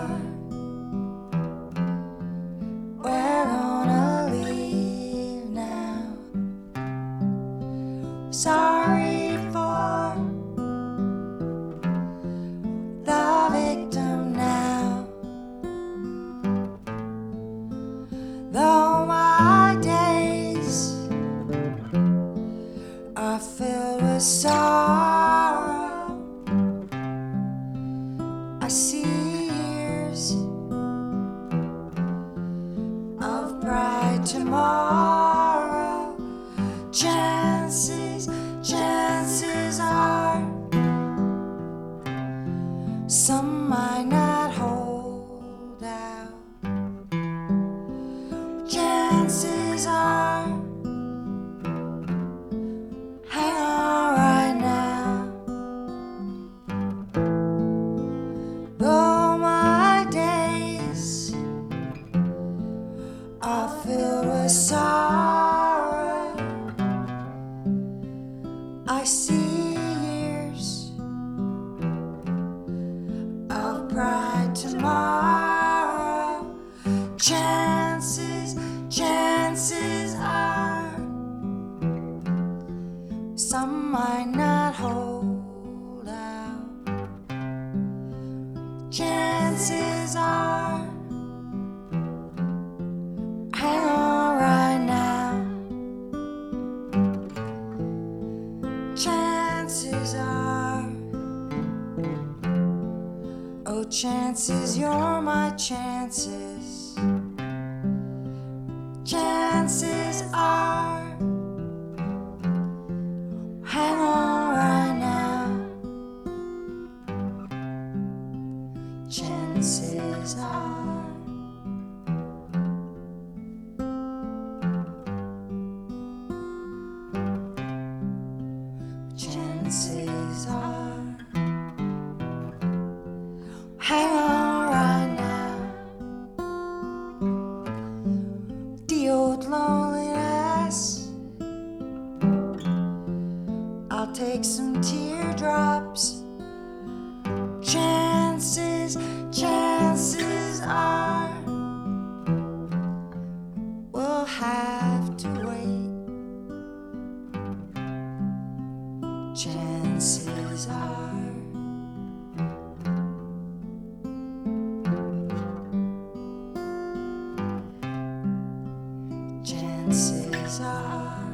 We're gonna leave now. Sorry for the victim now. Though my days are filled with sorrow, I see years of bright tomorrow. Chances are some might not hold out. Chances are, hang on right now. Though my days are filled with sorrow, I see years of bright tomorrow. Chances are some might not hold out. Chances are, hang on right now. Chances are, oh chances, you're my chances. Chances are, hang on right now. Chances are, chances are, hang on right now. The old loneliness, I'll take some teardrops. Chances are, we'll have to wait. Chances are, chances are.